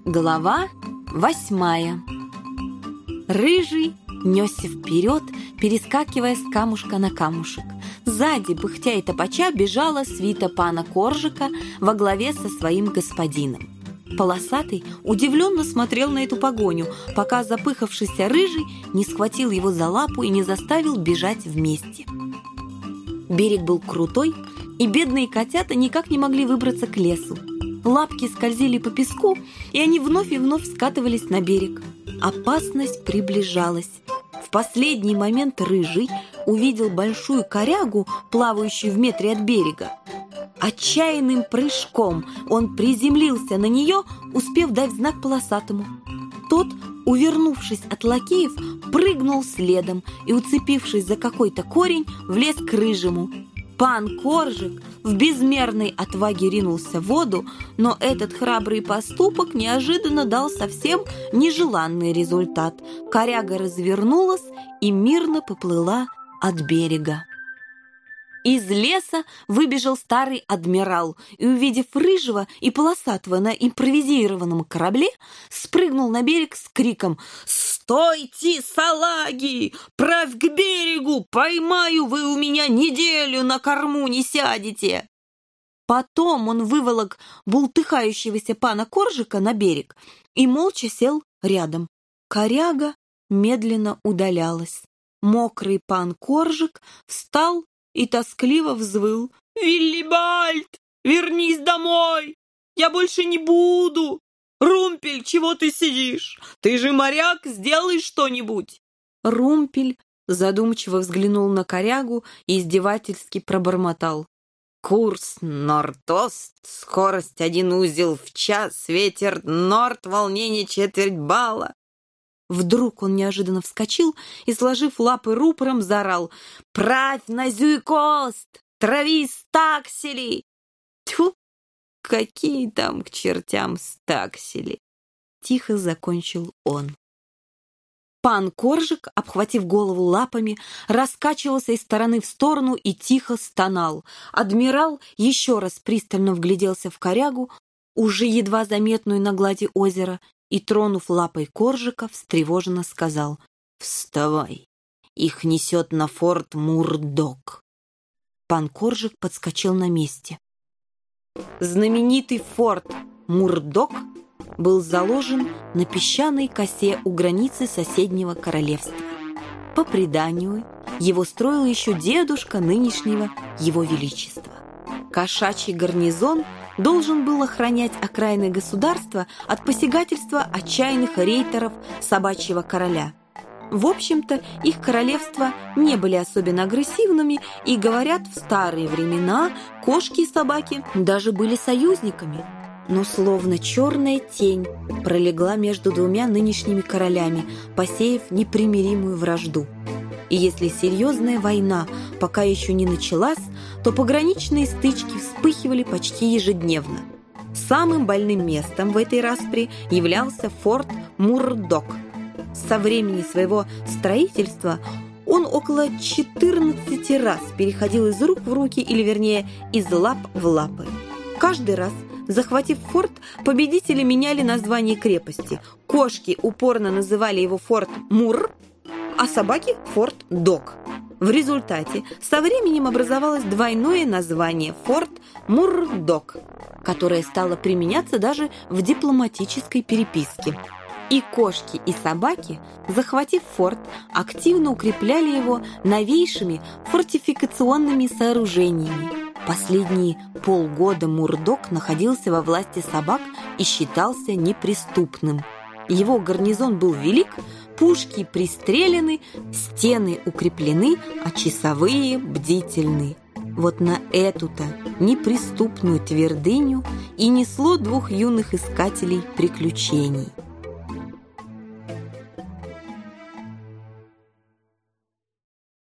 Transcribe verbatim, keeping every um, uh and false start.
Глава восьмая. Рыжий несся вперед, перескакивая с камушка на камушек. Сзади, пыхтя и топача, бежала свита пана Коржика во главе со своим господином. Полосатый удивленно смотрел на эту погоню, пока запыхавшийся Рыжий не схватил его за лапу и не заставил бежать вместе. Берег был крутой, и бедные котята никак не могли выбраться к лесу. Лапки скользили по песку, и они вновь и вновь скатывались на берег. Опасность приближалась. В последний момент Рыжий увидел большую корягу, плавающую в метре от берега. Отчаянным прыжком он приземлился на нее, успев дать знак полосатому. Тот, увернувшись от лакеев, прыгнул следом и, уцепившись за какой-то корень, влез к Рыжему. Пан Коржик в безмерной отваге ринулся в воду, но этот храбрый поступок неожиданно дал совсем нежеланный результат. Коряга развернулась и мирно поплыла от берега. Из леса выбежал старый адмирал и, увидев Рыжего и Полосатого на импровизированном корабле, спрыгнул на берег с криком: «Стойте, салаги! Правь к берегу! Поймаю, вы у меня неделю на корму не сядете!» Потом он выволок бултыхающегося пана Коржика на берег и молча сел рядом. Коряга медленно удалялась. Мокрый пан Коржик встал и тоскливо взвыл: «Виллибальд, вернись домой! Я больше не буду! Румпель, чего ты сидишь? Ты же моряк, сделай что-нибудь!» Румпель задумчиво взглянул на корягу и издевательски пробормотал: «Курс норд-ост, скорость один узел в час, ветер норд, волнение четверть балла». Вдруг он неожиданно вскочил и, сложив лапы рупором, заорал: «Правь на зюйкост! Трави стаксели!» Тьфу! Какие там к чертям стаксели! Тихо закончил он. Пан Коржик, обхватив голову лапами, раскачивался из стороны в сторону и тихо стонал. Адмирал еще раз пристально вгляделся в корягу, уже едва заметную на глади озера, и, тронув лапой Коржика, встревоженно сказал: «Вставай, их несет на форт Мурдок». Пан Коржик подскочил на месте. Знаменитый форт Мурдок был заложен на песчаной косе у границы соседнего королевства. По преданию, его строил еще дедушка нынешнего его величества. Кошачий гарнизон должен был охранять окраины государства от посягательства отчаянных рейтеров собачьего короля. В общем-то, их королевства не были особенно агрессивными, и, говорят, в старые времена кошки и собаки даже были союзниками. Но словно черная тень пролегла между двумя нынешними королями, посеяв непримиримую вражду. И если серьезная война пока еще не началась, то пограничные стычки вспыхивали почти ежедневно. Самым больным местом в этой распри являлся форт Мурдок. Со времени своего строительства он около четырнадцати раз переходил из рук в руки, или вернее из лап в лапы. Каждый раз, захватив форт, победители меняли название крепости. Кошки упорно называли его форт Мур, а собаки – форт Док. В результате со временем образовалось двойное название – форт Мурдок, которое стало применяться даже в дипломатической переписке. И кошки, и собаки, захватив форт, активно укрепляли его новейшими фортификационными сооружениями. Последние полгода Мурдок находился во власти собак и считался неприступным. Его гарнизон был велик, пушки пристрелены, стены укреплены, а часовые бдительны. Вот на эту-то неприступную твердыню и несло двух юных искателей приключений.